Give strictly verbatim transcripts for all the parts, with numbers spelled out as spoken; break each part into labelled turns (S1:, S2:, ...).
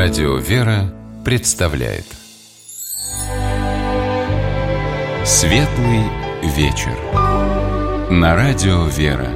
S1: Радио «Вера» представляет Светлый вечер на Радио «Вера».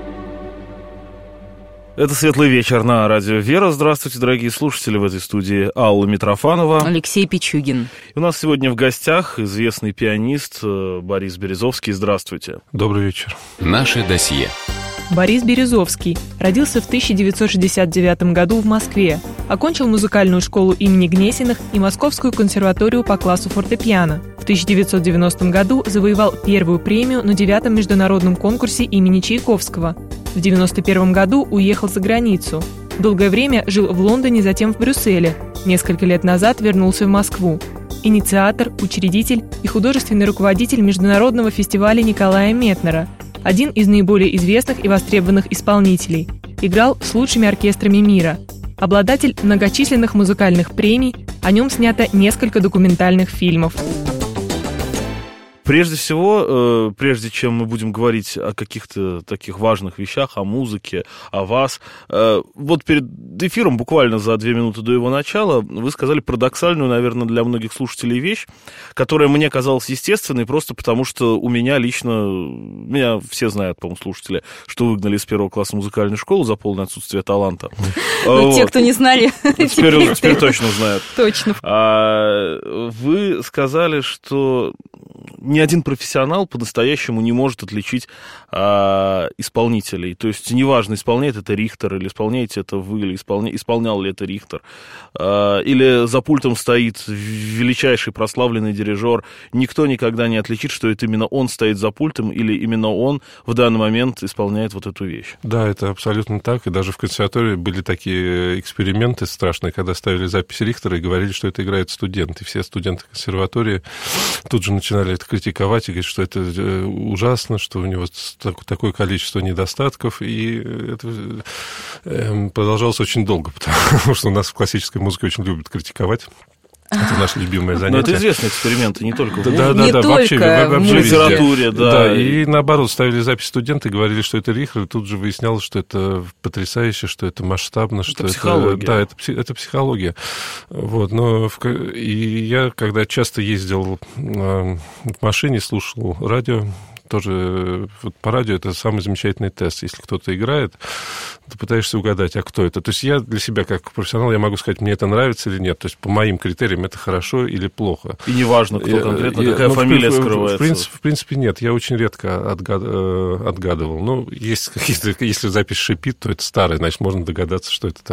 S2: Это «Светлый вечер» на Радио «Вера». Здравствуйте, дорогие слушатели, в этой студии Алла Митрофанова,
S3: Алексей Пичугин.
S2: И у нас сегодня в гостях известный пианист Борис Березовский. Здравствуйте.
S4: Добрый вечер.
S1: Наше досье.
S5: Борис Березовский родился в тысяча девятьсот шестьдесят девятом году в Москве. Окончил музыкальную школу имени Гнесиных и Московскую консерваторию по классу фортепиано. В тысяча девятьсот девяностом году завоевал первую премию на девятом международном конкурсе имени Чайковского. В девяносто первом году уехал за границу. Долгое время жил в Лондоне, затем в Брюсселе. Несколько лет назад вернулся в Москву. Инициатор, учредитель и художественный руководитель международного фестиваля Николая Метнера. Один из наиболее известных и востребованных исполнителей. Играл с лучшими оркестрами мира. Обладатель многочисленных музыкальных премий, о нем снято несколько документальных фильмов.
S2: Прежде всего, прежде чем мы будем говорить о каких-то таких важных вещах, о музыке, о вас, вот перед эфиром, буквально за две минуты до его начала, вы сказали парадоксальную, наверное, для многих слушателей вещь, которая мне казалась естественной, просто потому что у меня лично, меня все знают, по-моему, слушатели, что выгнали из первого класса музыкальной школы за полное отсутствие таланта.
S3: Ну, те, кто не знали,
S2: теперь, теперь точно знают.
S3: Точно.
S2: А, вы сказали, что ни один профессионал по-настоящему не может отличить а, исполнителей. То есть неважно, исполняет это Рихтер, или исполняете это вы, или исполня... исполнял ли это Рихтер, а, или за пультом стоит величайший прославленный дирижер. Никто никогда не отличит, что это именно он стоит за пультом, или именно он в данный момент исполняет вот эту вещь.
S4: Да, это абсолютно так. И даже в консерватории были такие эксперименты страшные, когда ставили запись Рихтера и говорили, что это играет студент. И все студенты консерватории тут же начинали это критиковать и говорить, что это ужасно, что у него такое количество недостатков, и это продолжалось очень долго, потому что у нас в классической музыке очень любят критиковать. Это наше любимое занятие.
S2: Но это известные эксперименты, не только в
S4: да,
S2: музыке.
S4: да,
S3: не
S4: да,
S3: только
S4: вообще, вообще
S3: в
S2: литературе, да.
S4: Да, и наоборот, ставили запись студенты, говорили, что это Рихтер, и тут же выяснялось, что это потрясающе, что это масштабно, что
S2: это психология.
S4: Это, да, это, это психология. Вот, но в, и я, когда часто ездил в машине, слушал радио, тоже вот по радио это самый замечательный тест. Если кто-то играет, ты пытаешься угадать, а кто это. То есть я для себя, как профессионал, я могу сказать, мне это нравится или нет. То есть по моим критериям это хорошо или плохо.
S2: И неважно, кто я, конкретно, я, какая ну, фамилия
S4: в,
S2: скрывается.
S4: В принципе, в принципе, нет. Я очень редко отгад, отгадывал. Ну, есть какие-то, если запись шипит, то это старая, значит, можно догадаться, что это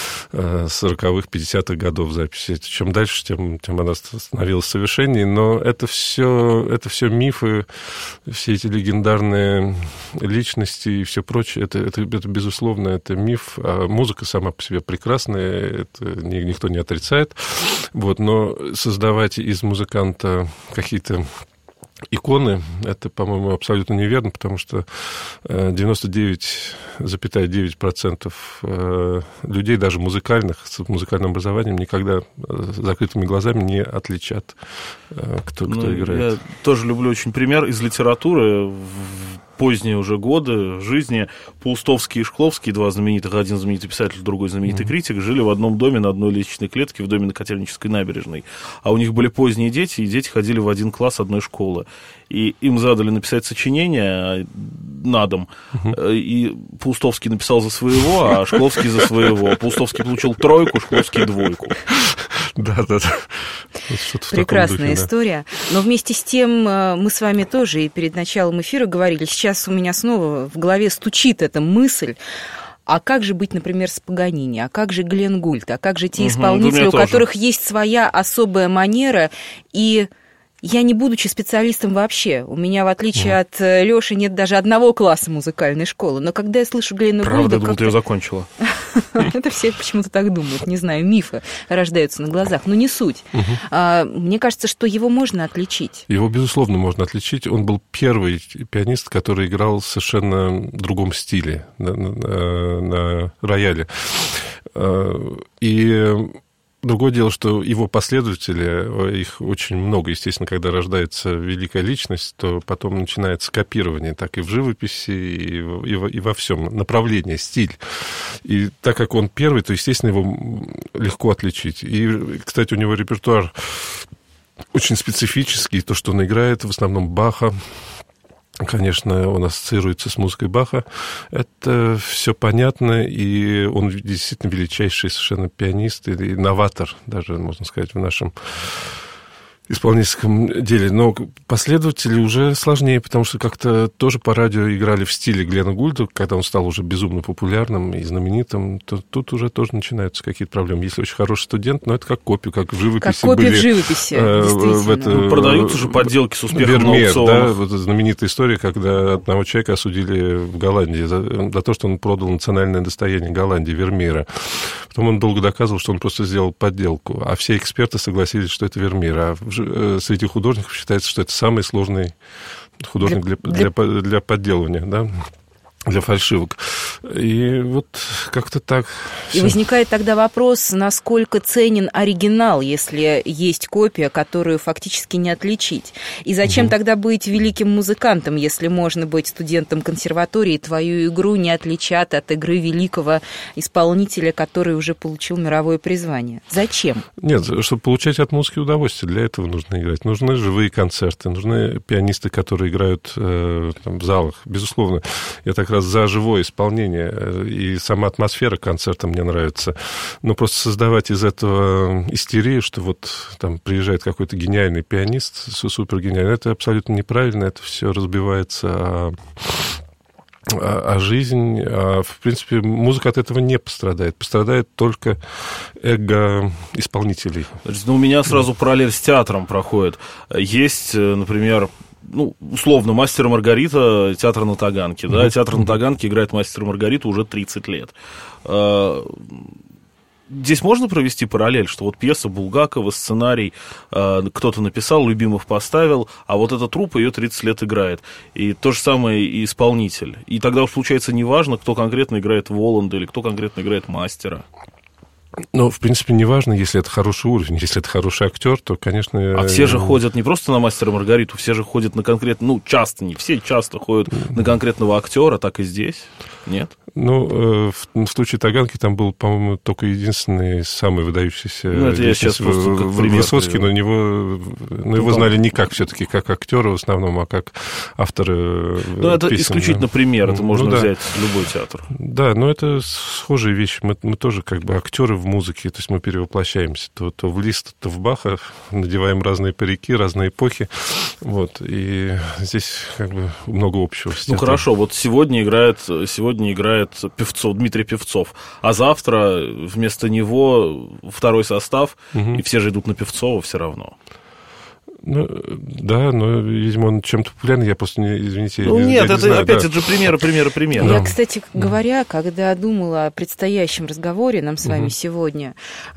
S4: там сороковых, пятидесятых годов записи. Чем дальше, тем, тем она становилась совершеннее. Но это все, это все мифы, все эти легендарные личности и все прочее, это, это, это безусловно, это миф. А музыка сама по себе прекрасная, это никто не отрицает. Вот, но создавать из музыканта какие-то иконы, это, по-моему, абсолютно неверно, потому что девяносто девять целых девять десятых процента людей, даже музыкальных, с музыкальным образованием, никогда закрытыми глазами не отличат, кто, кто ну, играет.
S2: Я тоже люблю очень пример из литературы. В поздние уже годы жизни Паустовский и Шкловский, два знаменитых, один знаменитый писатель, другой знаменитый mm-hmm. критик, жили в одном доме на одной лестничной клетке в доме на Котельнической набережной. А у них были поздние дети, и дети ходили в один класс одной школы. И им задали написать сочинение на дом. Uh-huh. И Паустовский написал за своего, а Шкловский за своего. Паустовский получил тройку, Шкловский двойку.
S4: Да, да, да.
S3: Прекрасная история. Но вместе с тем мы с вами тоже и перед началом эфира говорили, сейчас у меня снова в голове стучит эта мысль. А как же быть, например, с Паганини? А как же Глен Гульд? А как же те угу, исполнители, у которых тоже есть своя особая манера? И я не будучи специалистом вообще, у меня, в отличие mm. от Лёши, нет даже одного класса музыкальной школы, но когда я слышу Глена Гульда...
S2: Правда, думаю, ты её закончила.
S3: Это все почему-то так думают, не знаю, мифы рождаются на глазах, но не суть. Мне кажется, что его можно отличить.
S4: Его, безусловно, можно отличить. Он был первый пианист, который играл в совершенно другом стиле на рояле. И Другое дело, что его последователи, их очень много, естественно, когда рождается великая личность, то потом начинается копирование, так и в живописи, и, в, и, во, и во всем, направление, стиль. И так как он первый, то, естественно, его легко отличить. И, кстати, у него репертуар очень специфический, то, что он играет, в основном Баха. Конечно, он ассоциируется с музыкой Баха. Это все понятно, и он действительно величайший совершенно пианист и новатор, даже, можно сказать, в нашем исполнительском деле. Но последователи уже сложнее, потому что как-то тоже по радио играли в стиле Глена Гульда, когда он стал уже безумно популярным и знаменитым, то тут уже тоже начинаются какие-то проблемы. Если очень хороший студент, но это как копию, как в живописи.
S3: Как копия
S4: были,
S3: в живописи,
S4: э,
S3: действительно.
S4: Это,
S2: ну, продаются же подделки с успехом
S4: Вермеер,
S2: на аукционах.
S4: Да, вот знаменитая история, когда одного человека осудили в Голландии за, за то, что он продал национальное достояние Голландии, Вермеера. Потом он долго доказывал, что он просто сделал подделку, а все эксперты согласились, что это Вермеер. А среди художников считается, что это самый сложный художник для, для... Для, для подделывания, да, для фальшивок. И вот как-то так.
S3: И всё. Возникает тогда вопрос, насколько ценен оригинал, если есть копия, которую фактически не отличить. И зачем угу. тогда быть великим музыкантом, если можно быть студентом консерватории, твою игру не отличат от игры великого исполнителя, который уже получил мировое призвание? Зачем?
S4: Нет, чтобы получать от музыки удовольствие, для этого нужно играть. Нужны живые концерты, нужны пианисты, которые играют э, там, в залах. Безусловно, я так как раз за живое исполнение, и сама атмосфера концерта мне нравится. Но просто создавать из этого истерию, что вот там приезжает какой-то гениальный пианист, супергениальный, это абсолютно неправильно, это все разбивается о, о, о жизнь. А, в принципе, музыка от этого не пострадает. Пострадает только эго исполнителей.
S2: Ну, у меня сразу параллель с театром проходит. Есть, например... ну, условно, «Мастер и Маргарита», театр на Таганке, да, mm-hmm. театр на Таганке играет «Мастер и Маргариту» уже тридцать лет. Здесь можно провести параллель, что вот пьеса Булгакова, сценарий кто-то написал, Любимов поставил, а вот эта труппа ее тридцать лет играет. И то же самое и исполнитель. И тогда уж получается неважно, кто конкретно играет Воланда или кто конкретно играет мастера.
S4: Ну, в принципе, неважно, если это хороший уровень. Если это хороший актер, то, конечно...
S2: А все же ходят не просто на «Мастера и Маргариту», все же ходят на конкретно... Ну, часто, не все часто ходят на конкретного актера, так и здесь. Нет?
S4: Ну, в, в случае Таганки там был, по-моему, только единственный самый выдающийся...
S2: Ну, это я сейчас просто как пример.
S4: Высоцкий, но него, но его знали не как все-таки, как актера в основном, а как автора
S2: Ну, это
S4: песен,
S2: исключительно
S4: да.
S2: пример, это можно
S4: ну, да.
S2: взять любой театр.
S4: Да, но это схожие вещи. Мы, мы тоже как бы актеры в музыке, то есть мы перевоплощаемся то, то в Листа, то в Баха, надеваем разные парики, разные эпохи, вот, и здесь как бы много общего.
S2: Ну, хорошо, вот сегодня играет, сегодня играет Певцов, Дмитрий Певцов, а завтра вместо него второй состав, угу. и все же идут на Певцова все равно.
S4: Ну, да, но, видимо, он чем-то популярный, я просто, не, извините,
S2: ну,
S4: не,
S2: нет,
S4: я
S2: это
S4: не знаю,
S2: опять
S4: да.
S2: это же примеры, примеры, примеры.
S3: Я, кстати говоря, когда думала о предстоящем разговоре нам с вами угу. сегодня,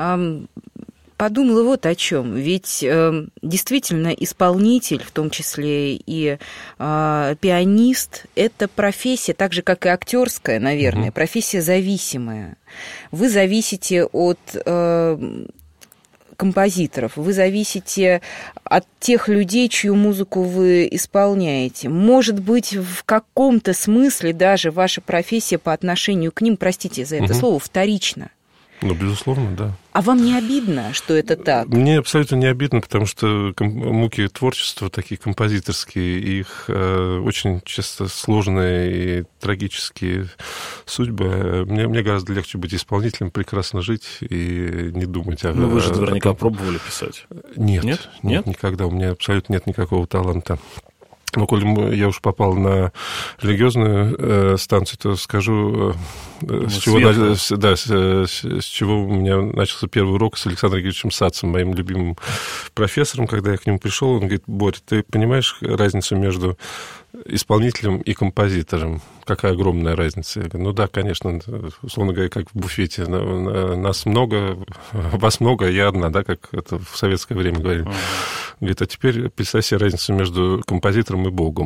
S3: подумала вот о чем. Ведь э, действительно исполнитель, в том числе и э, пианист, это профессия, так же, как и актерская, наверное, угу. профессия зависимая. Вы зависите от... Э, композиторов, вы зависите от тех людей, чью музыку вы исполняете. Может быть, в каком-то смысле даже ваша профессия по отношению к ним, простите за это угу. слово, вторична.
S4: Ну, безусловно, да.
S3: А вам не обидно, что это так?
S4: Мне абсолютно не обидно, потому что муки творчества такие композиторские, их э, очень часто сложные и трагические судьбы. Мне, мне гораздо легче быть исполнителем, прекрасно жить и не думать о...
S2: Ну, вы же наверняка о... пробовали писать.
S4: Нет,
S2: нет,
S4: нет, никогда. У меня абсолютно нет никакого таланта. Но, коль я уж попал на религиозную э, станцию, то скажу, э, с, чего, на, с, да, с, с чего у меня начался первый урок с Александром Георгиевичем Сацем, моим любимым профессором. Когда я к нему пришел, он говорит: Борь, ты понимаешь разницу между исполнителем и композитором? Какая огромная разница? Я говорю: ну да, конечно, условно говоря, как в буфете. Нас много, вас много, я одна, да, как это в советское время говорили. Uh-huh. Говорит: а теперь представь себе разницу между композитором и Богом.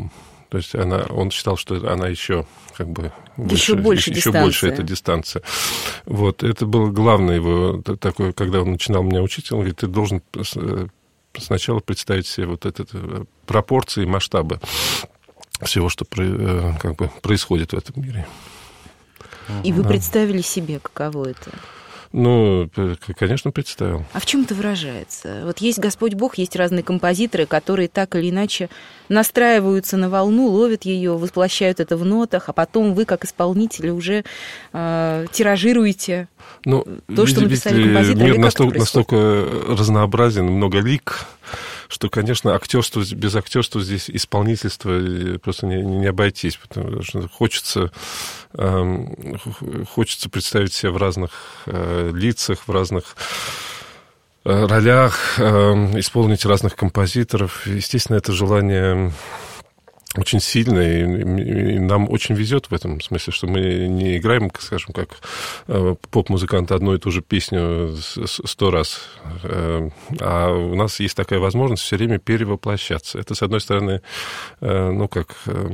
S4: То есть она, он считал, что она еще как бы
S3: еще больше,
S4: еще больше эта дистанция. Вот, это было главное его такое, когда он начинал меня учить, он говорит, ты должен сначала представить себе вот это пропорции, масштабы всего, что как бы происходит в этом мире.
S3: И вы представили себе, каково это?
S4: Ну, конечно, представил.
S3: А в чем это выражается? Вот есть Господь Бог, есть разные композиторы, которые так или иначе настраиваются на волну, ловят ее, воплощают это в нотах, а потом вы, как исполнители, уже э, тиражируете
S4: ну,
S3: то, что написали композиторы.
S4: Мир настолько, настолько разнообразен, многолик, что, конечно, актерство, без актерства здесь исполнительство просто не, не обойтись, потому что хочется, э, хочется представить себя в разных э, лицах, в разных э, ролях, э, исполнить разных композиторов. Естественно, это желание очень сильное, и, и нам очень везет в этом смысле, что мы не играем, скажем, как поп-музыканты одну и ту же песню сто раз, а у нас есть такая возможность все время перевоплощаться. Это, с одной стороны, ну, как...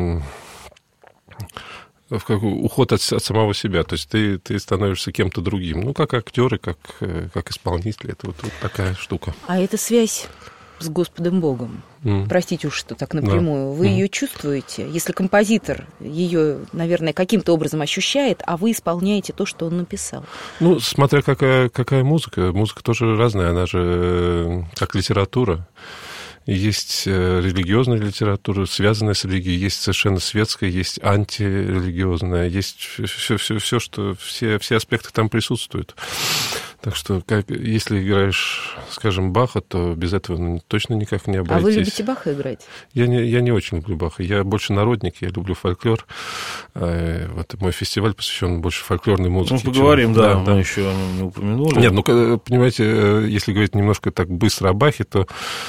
S4: как уход от, от самого себя, то есть ты, ты становишься кем-то другим, ну, как актер и как, как исполнитель, это вот, вот такая штука.
S3: А эта связь с Господом Богом, mm. простите уж, что так напрямую, да. вы mm. ее чувствуете? Если композитор ее, наверное, каким-то образом ощущает, а вы исполняете то, что он написал? Ну,
S4: смотря какая, какая музыка. Музыка тоже разная, она же как литература. Есть религиозная литература, связанная с религией, есть совершенно светская, есть антирелигиозная, есть все, все, все, что, все, все аспекты там присутствуют. Так что, как, если играешь, скажем, Баха, то без этого ну, точно никак не обойтись.
S3: А вы любите Баха играть?
S4: Я не, я не очень люблю Баха. Я больше народник, я люблю фольклор. Вот мой фестиваль посвящен больше фольклорной музыке.
S2: Ну, поговорим, чем... да,
S4: да,
S2: мы да. еще не упомянули.
S4: Нет, ну, понимаете, если говорить немножко так быстро о Бахе, то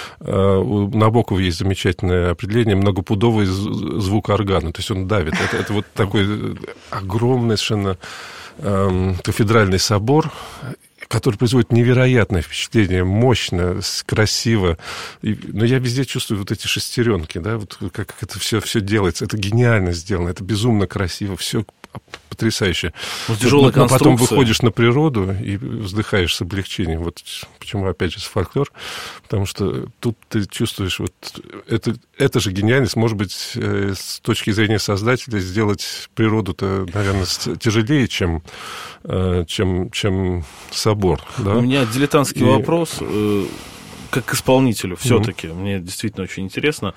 S4: у Набокова есть замечательное определение многопудовый звук органа. То есть он давит. Это, это вот такой огромный совершенно эм, кафедральный собор, который производит невероятное впечатление, мощно, красиво. И, но я везде чувствую вот эти шестеренки, да, вот как, как это все, все делается. Это гениально сделано, это безумно красиво, все потрясающе.
S2: Ну, тяжелая
S4: но, но потом выходишь на природу и вздыхаешь с облегчением. Вот почему, опять же, с фольклор. Потому что тут ты чувствуешь, вот это, это же гениальность, может быть, с точки зрения создателя, сделать природу-то, наверное, тяжелее, чем, чем, чем собор. Да?
S2: У меня дилетантский и... вопрос. Как к исполнителю, все-таки, mm-hmm. мне действительно очень интересно.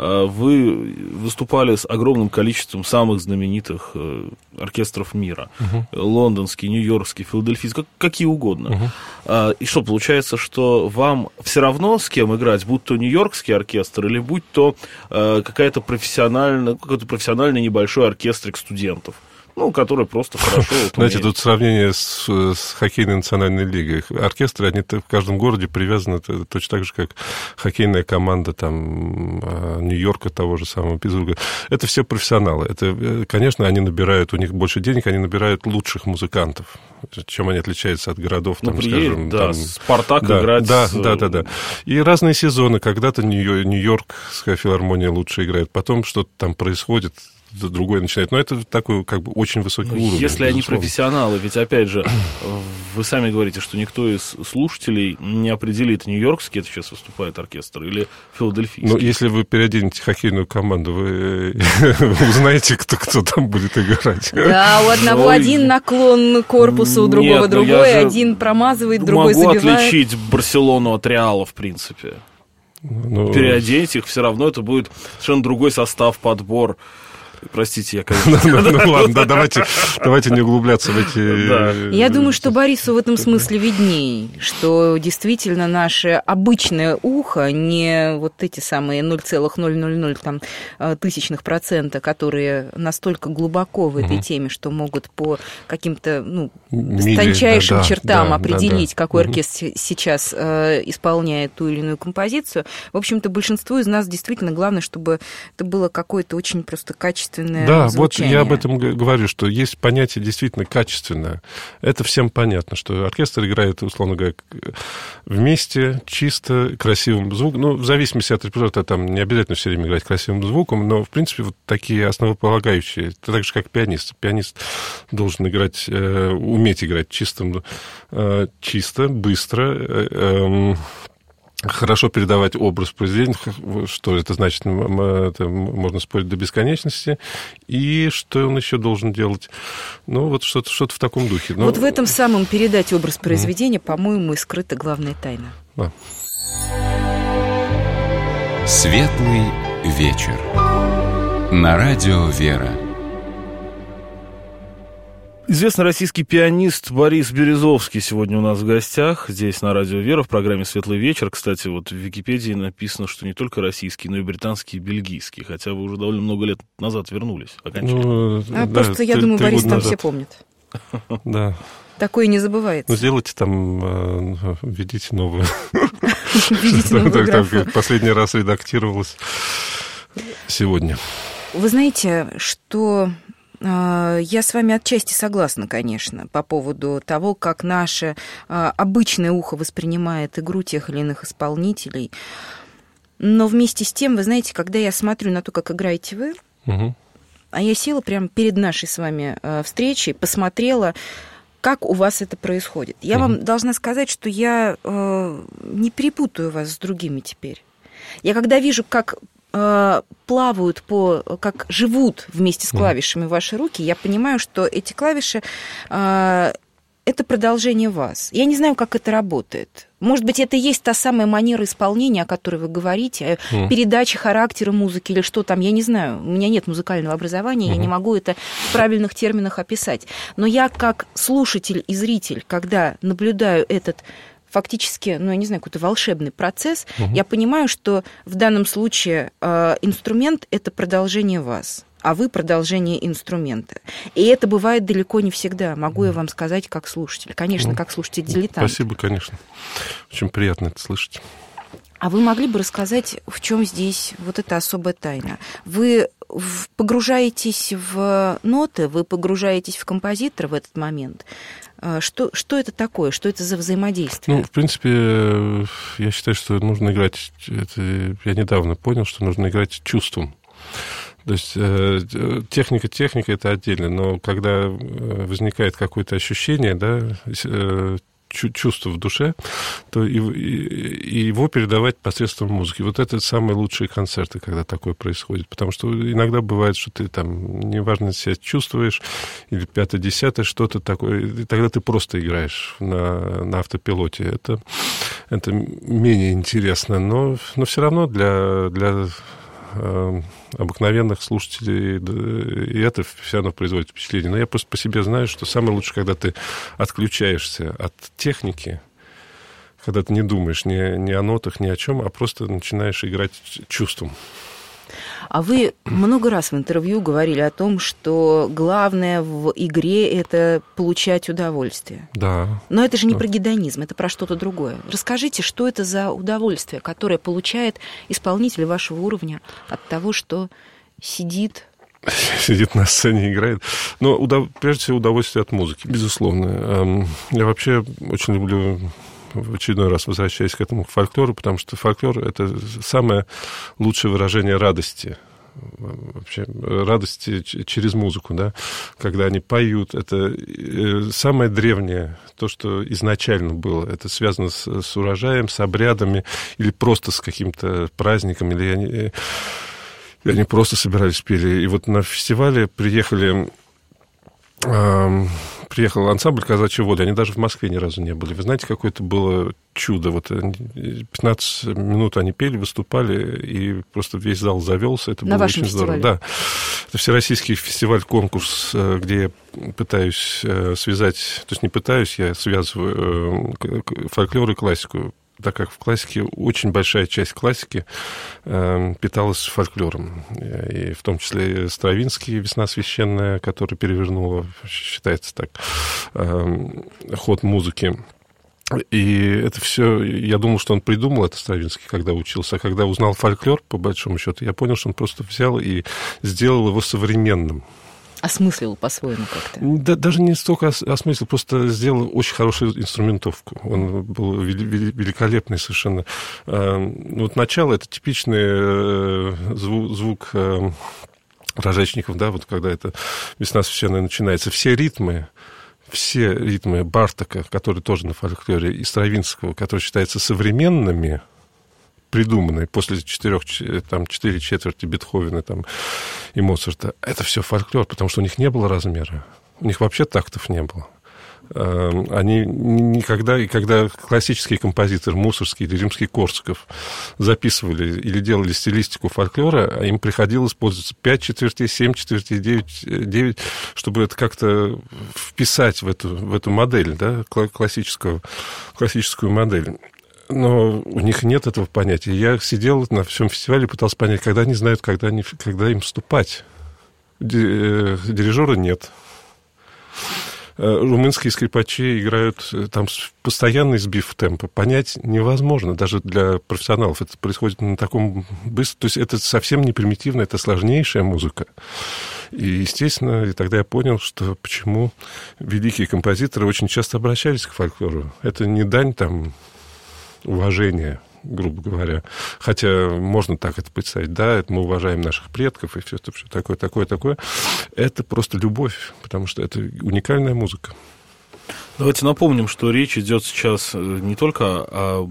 S2: Вы выступали с огромным количеством самых знаменитых оркестров мира. Mm-hmm. Лондонский, нью-йоркский, филадельфийский, как, какие угодно. Mm-hmm. И что, получается, что вам все равно с кем играть, будь то нью-йоркский оркестр или будь то какая-то профессиональная, какой-то профессиональный небольшой оркестрик студентов? Ну, который просто хорошо... Вот,
S4: знаете, тут сравнение с, с хоккейной национальной лигой. Оркестры, они в каждом городе привязаны точно так же, как хоккейная команда там, Нью-Йорка, того же самого, Питтсбурга. Это все профессионалы. Это, конечно, они набирают, у них больше денег, они набирают лучших музыкантов. Чем они отличаются от городов, там, ну, приедет, скажем...
S2: Да,
S4: там,
S2: Спартак
S4: да,
S2: играть...
S4: Да,
S2: с...
S4: да, да, да. И разные сезоны. Когда-то Нью-Йоркская филармония лучше играет, потом что-то там происходит, другой начинает. Но это такой, как бы, очень высокий
S2: ну,
S4: уровень.
S2: Если безусловно. Они профессионалы, ведь, опять же, вы сами говорите, что никто из слушателей не определит, нью-йоркский это сейчас выступает оркестр или филадельфийский.
S4: Ну, если вы переоденете хоккейную команду, вы узнаете, кто, кто там будет играть.
S3: Да, у одного один наклон корпуса, у другого другой, один промазывает, другой забивает.
S2: Могу отличить Барселону от Реала, в принципе. Ну... Переоденьте их, все равно это будет совершенно другой состав, подбор. Простите, я, конечно...
S4: Ну ладно, давайте не углубляться в эти...
S3: Я думаю, что Борису в этом смысле видней, что действительно наше обычное ухо, не вот эти самые ноль целых ноль ноль ноль там тысячных процента, которые настолько глубоко в этой теме, что могут по каким-то, ну, тончайшим чертам определить, какой оркестр сейчас исполняет ту или иную композицию. В общем-то, большинству из нас действительно главное, чтобы это было какое-то очень просто качественное качественное
S4: да,
S3: звучание.
S4: Вот я об этом говорю, что есть понятие действительно качественное. Это всем понятно, что оркестр играет, условно говоря, вместе, чисто, красивым звуком. Ну, в зависимости от репертуара, там не обязательно все время играть красивым звуком, но, в принципе, вот такие основополагающие. Это так же, как пианист. Пианист должен играть, э, уметь играть чистым, э, чисто, быстро, э, э, хорошо передавать образ произведения, что это значит, это можно спорить до бесконечности, и что он еще должен делать. Ну, вот что-то, что-то в таком духе. Но...
S3: Вот в этом самом передать образ произведения, mm. по-моему, и скрыта главная тайна.
S4: Да.
S1: Светлый вечер. На радио «Вера».
S2: Известный российский пианист Борис Березовский сегодня у нас в гостях, здесь на радио «Вера» в программе «Светлый вечер». Кстати, вот в Википедии написано, что не только российский, но и британский и бельгийский, хотя вы уже довольно много лет назад вернулись окончательно.
S3: Ну, а да, просто, я думаю, Борис там назад. Все помнят.
S4: Да.
S3: Такое не забывается.
S4: Ну, сделайте там, введите новую.
S3: Введите новую графу.
S4: Последний раз редактировалось сегодня.
S3: Вы знаете, что... Я с вами отчасти согласна, конечно, по поводу того, как наше обычное ухо воспринимает игру тех или иных исполнителей. Но вместе с тем, вы знаете, когда я смотрю на то, как играете вы, угу. а я села прямо перед нашей с вами встречей, посмотрела, как у вас это происходит. Я угу. вам должна сказать, что я не перепутаю вас с другими теперь. Я когда вижу, как... плавают по, как живут вместе с клавишами ваши руки, я понимаю, что эти клавиши это продолжение вас. Я не знаю, как это работает. Может быть, это и есть та самая манера исполнения, о которой вы говорите, mm. передача характера музыки или что там, я не знаю. У меня нет музыкального образования, mm-hmm. я не могу это в правильных терминах описать. Но я как слушатель и зритель, когда наблюдаю этот фактически, ну, я не знаю, какой-то волшебный процесс, угу. я понимаю, что в данном случае э, инструмент – это продолжение вас, а вы – продолжение инструмента. И это бывает далеко не всегда, могу я вам сказать, как слушатель. Конечно, как слушатель-дилетант.
S4: Спасибо, конечно. Очень приятно это слышать.
S3: А вы могли бы рассказать, в чем здесь вот эта особая тайна? Вы погружаетесь в ноты, вы погружаетесь в композитора в этот момент. Что, что это такое? Что это за взаимодействие?
S4: Ну, в принципе, я считаю, что нужно играть... Это, я недавно понял, что нужно играть чувством. То есть техника, техника – это отдельно, но когда возникает какое-то ощущение, да, чувство в душе, то и, и его передавать посредством музыки. Вот это самые лучшие концерты, когда такое происходит. Потому что иногда бывает, что ты там, неважно, себя чувствуешь, или пятое-десятое, что-то такое, и тогда ты просто играешь на, на автопилоте. Это, это менее интересно, но, но все равно для... для обыкновенных слушателей, и это все равно производит впечатление. Но я просто по себе знаю, что самое лучшее, когда ты отключаешься от техники, когда ты не думаешь ни, ни о нотах, ни о чем, а просто начинаешь играть чувством.
S3: А вы много раз в интервью говорили о том, что главное в игре – это получать удовольствие.
S4: Да.
S3: Но это же не
S4: да.
S3: про гедонизм, это про что-то другое. Расскажите, что это за удовольствие, которое получает исполнитель вашего уровня от того, что сидит...
S4: Сидит на сцене и играет. Но удов... прежде всего удовольствие от музыки, безусловно. Я вообще очень люблю... в очередной раз возвращаясь к этому фольклору, потому что фольклор – это самое лучшее выражение радости. Вообще, радости через музыку, да, когда они поют. Это самое древнее, то, что изначально было. Это связано с, с урожаем, с обрядами или просто с каким-то праздником, или они, или они просто собирались, пели. И вот на фестивале приехали... Приехал ансамбль «Казачья воля». Они даже в Москве ни разу не были. Вы знаете, какое-то было чудо. Вот пятнадцать минут они пели, выступали, и просто весь зал завелся. Это
S3: На
S4: было
S3: вашем
S4: очень
S3: фестивале?
S4: здорово. Да. Это всероссийский фестиваль-конкурс, где я пытаюсь связать... То есть не пытаюсь, я связываю фольклор и классику, так как в классике очень большая часть классики э, питалась фольклором. И в том числе Стравинский «Весна священная», которая перевернула, считается так, э, ход музыки. И это все, я думал, что он придумал это, Стравинский, когда учился. А когда узнал фольклор, по большому счету, я понял, что он просто взял и сделал его современным.
S3: Осмыслил по-своему как-то?
S4: Да, даже не столько осмыслил, просто сделал очень хорошую инструментовку. Он был великолепный совершенно. Вот начало — это типичный звук, звук рожечников, да, вот когда это «Весна священная» начинается. Все ритмы, все ритмы Бартока, которые тоже на фольклоре, и Стравинского, которые считаются современными, придуманные после четырех, там, четыре четверти Бетховена там, и Моцарта, это все фольклор, потому что у них не было размера. У них вообще тактов не было. Они никогда, и когда классические композиторы, Мусоргский или Римский-Корсаков, записывали или делали стилистику фольклора, им приходилось пользоваться пять четвертей, семь четвертей, девять, девять, чтобы это как-то вписать в эту, в эту модель, да, классическую, классическую модель. Но у них нет этого понятия. Я сидел на всем фестивале и пытался понять, когда они знают, когда, они, когда им вступать. Дирижера нет. Румынские скрипачи играют, там постоянный сбив темпа. Понять невозможно, даже для профессионалов. Это происходит на таком быстром... То есть это совсем не примитивно, это сложнейшая музыка. И, естественно, и тогда я понял, что почему великие композиторы очень часто обращались к фольклору. Это не дань там уважения, грубо говоря. Хотя можно так это представить. Да, это мы уважаем наших предков и все, все такое, такое, такое. Это просто любовь, потому что это уникальная музыка.
S2: Давайте напомним, что речь идет сейчас не только о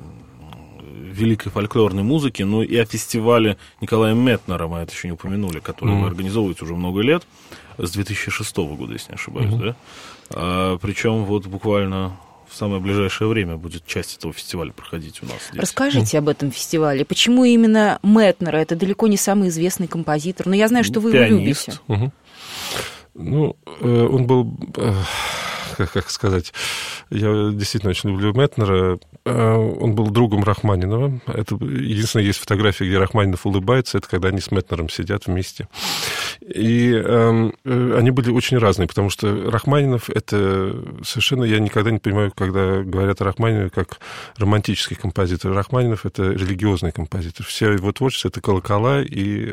S2: великой фольклорной музыке, но и о фестивале Николая Метнера, мы это еще не упомянули, который mm-hmm. вы организовываете уже много лет, с две тысячи шестого года, если не ошибаюсь, mm-hmm. да? А, причем вот буквально... в самое ближайшее время будет часть этого фестиваля проходить у нас здесь.
S3: Расскажите mm. об этом фестивале. Почему именно Метнера? Это далеко не самый известный композитор. Но я знаю, что вы
S2: Пианист.
S3: его любите.
S4: Угу. Ну, он был... Как, как сказать, я действительно очень люблю Метнера. Он был другом Рахманинова. Это единственная есть фотография, где Рахманинов улыбается, это когда они с Метнером сидят вместе. И э, они были очень разные, потому что Рахманинов — это совершенно... Я никогда не понимаю, когда говорят о Рахманинове как романтический композитор. Рахманинов — это религиозный композитор. Все его творчество — это колокола и...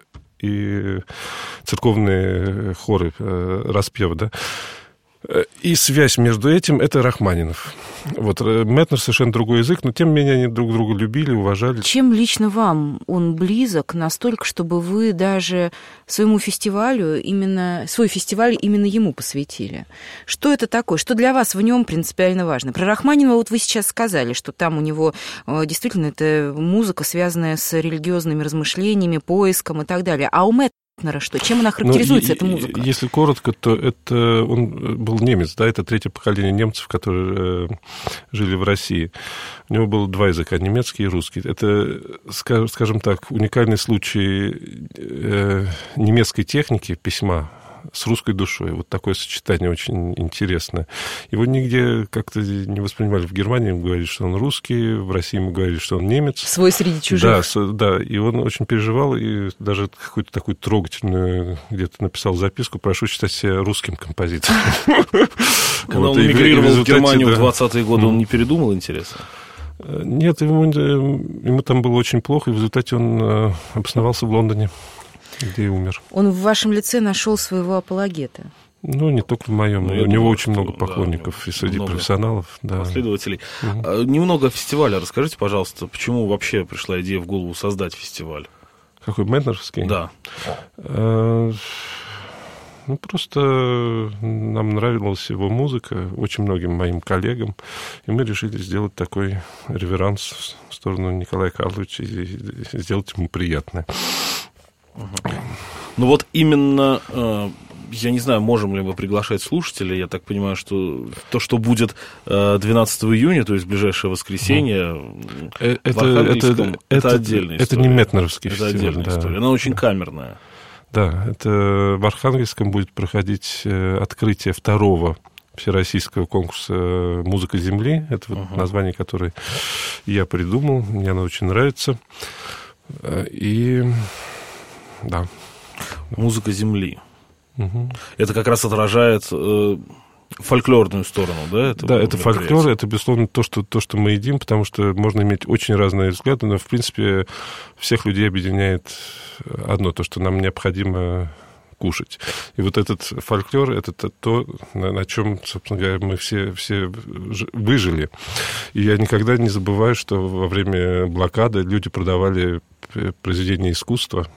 S4: и церковные хоры, распевы, да. И связь между этим — это Рахманинов. Вот, Метнер совершенно другой язык, но тем не менее они друг друга любили, уважали.
S3: Чем лично вам он близок настолько, чтобы вы даже своему фестивалю, именно, свой фестиваль именно ему посвятили? Что это такое? Что для вас в нем принципиально важно? Про Рахманинова вот вы сейчас сказали, что там у него действительно это музыка, связанная с религиозными размышлениями, поиском и так далее. А у Метнера что? Чем она характеризуется,
S4: ну,
S3: эта музыка?
S4: Если коротко, то это он был немец, да, это третье поколение немцев, которые э, жили в России. У него было два языка, немецкий и русский. Это, скажем так, уникальный случай э, немецкой техники письма с русской душой. Вот такое сочетание очень интересное. Его нигде как-то не воспринимали. В Германии ему говорили, что он русский, в России ему говорили, что он немец.
S3: Свой среди чужих.
S4: Да, да, и он очень переживал, и даже какую-то такую трогательную где-то написал записку: прошу считать себя русским композитором.
S2: Когда он эмигрировал в Германию в двадцатые годы, он не передумал, интересно?
S4: Нет, ему там было очень плохо, и в результате он обосновался в Лондоне, где и умер.
S3: Он в вашем лице нашел своего апологета.
S4: Ну, не только в моем. Ну, у него думаю, очень много поклонников, да, и среди профессионалов. Да.
S2: Последователей. Угу. Немного о фестивале. Расскажите, пожалуйста, почему вообще пришла идея в голову создать фестиваль?
S4: Какой, Метнеровский?
S2: Да.
S4: А, ну, просто нам нравилась его музыка, очень многим моим коллегам, и мы решили сделать такой реверанс в сторону Николая Карловича и сделать ему приятное.
S2: Ну вот именно, я не знаю, можем ли мы приглашать слушателей, я так понимаю, что то, что будет двенадцатого июня, то есть в ближайшее воскресенье,
S4: это,
S2: в Архангельском, это, это, это отдельная
S4: это
S2: история.
S4: Это не Метнеровский
S2: это
S4: фестиваль.
S2: Отдельная
S4: да.
S2: история. Она очень камерная.
S4: Да, это в Архангельском будет проходить открытие второго всероссийского конкурса «Музыка земли». Это вот uh-huh. название, которое я придумал, мне оно очень нравится. И... Да.
S2: Музыка земли.
S4: Угу.
S2: Это как раз отражает э, фольклорную сторону, да?
S4: Да, это фольклор, это, безусловно, то что, то, что мы едим, потому что можно иметь очень разные взгляды, но, в принципе, всех людей объединяет одно, то, что нам необходимо кушать. И вот этот фольклор, это то, на чем, собственно говоря, мы все, все выжили. И я никогда не забываю, что во время блокады люди продавали произведения искусства,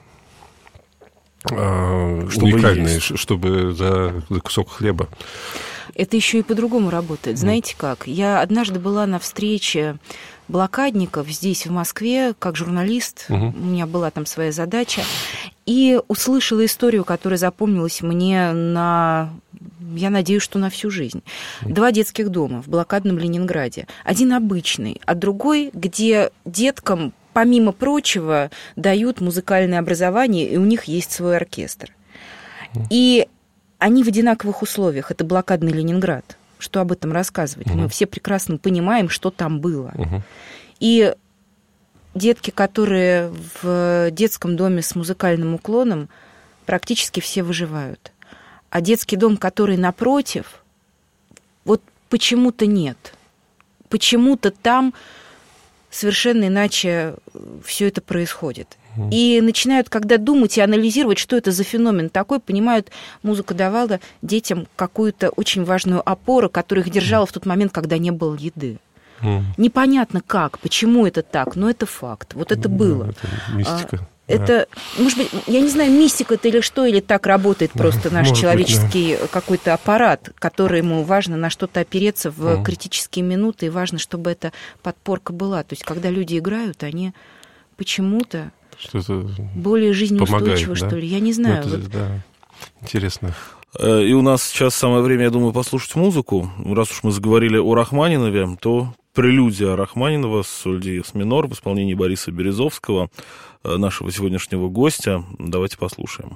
S4: чтобы уникальные, есть. чтобы за, за кусок хлеба.
S3: Это еще и по-другому работает. Знаете как? Я однажды была на встрече блокадников здесь, в Москве, как журналист. Угу. У меня была там своя задача. И услышала историю, которая запомнилась мне на... Я надеюсь, что на всю жизнь. Два детских дома в блокадном Ленинграде. Один обычный, а другой, где деткам, помимо прочего, дают музыкальное образование, и у них есть свой оркестр. И они в одинаковых условиях. Это блокадный Ленинград. Что об этом рассказывать? Uh-huh. Мы все прекрасно понимаем, что там было. Uh-huh. И детки, которые в детском доме с музыкальным уклоном, практически все выживают. А детский дом, который напротив, вот почему-то нет. Почему-то там совершенно иначе все это происходит. И начинают, когда думать и анализировать, что это за феномен такой, понимают, музыка давала детям какую-то очень важную опору, которая их держала в тот момент, когда не было еды. Mm. Непонятно как, почему это так, но это факт. Вот это mm, было.
S4: Это мистика. А,
S3: это, да. Может быть, я не знаю, мистика это или что, или так работает просто наш может человеческий быть, да. какой-то аппарат, который ему важно на что-то опереться в mm. критические минуты, и важно, чтобы эта подпорка была. То есть, когда люди играют, они почему-то что-то более жизнеустойчиво, что да? ли? Я не знаю. Это, вот...
S4: да. Интересно.
S2: И у нас сейчас самое время, я думаю, послушать музыку. Раз уж мы заговорили о Рахманинове, то прелюдия Рахманинова, соль диез минор в исполнении Бориса Березовского, нашего сегодняшнего гостя. Давайте послушаем.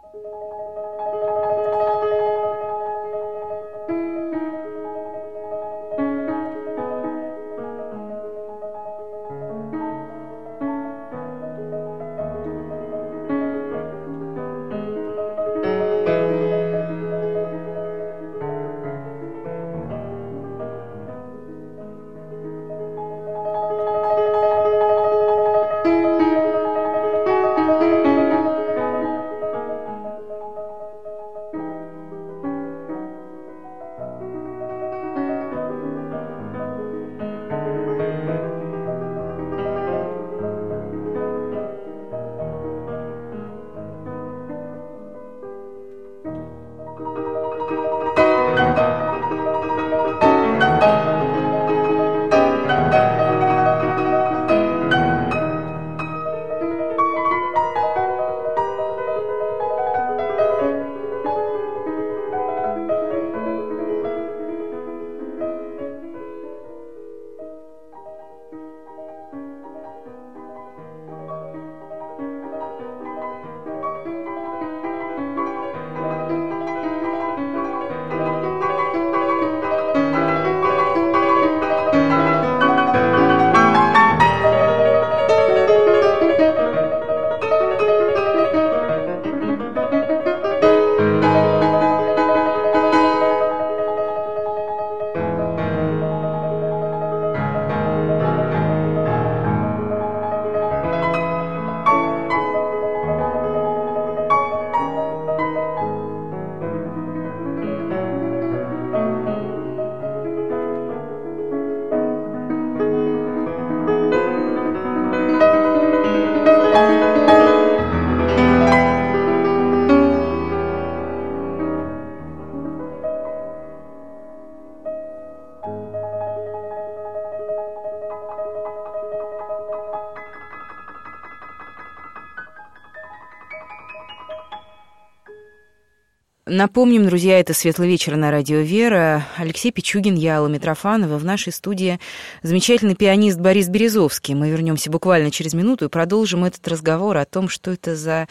S3: Напомним, друзья, это «Светлый вечер» на радио «Вера». Алексей Пичугин, я, Алла Митрофанова. В нашей студии замечательный пианист Борис Березовский. Мы вернемся буквально через минуту и продолжим этот разговор о том, что это за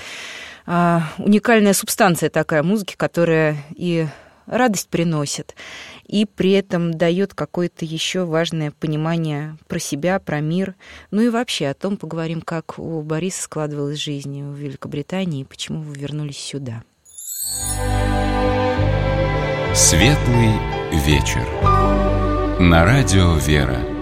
S3: а, уникальная субстанция такая музыки, которая и радость приносит, и при этом дает какое-то еще важное понимание про себя, про мир. Ну и вообще о том поговорим, как у Бориса складывалась жизнь в Великобритании и почему вы вернулись сюда.
S1: Светлый вечер. На радио «Вера».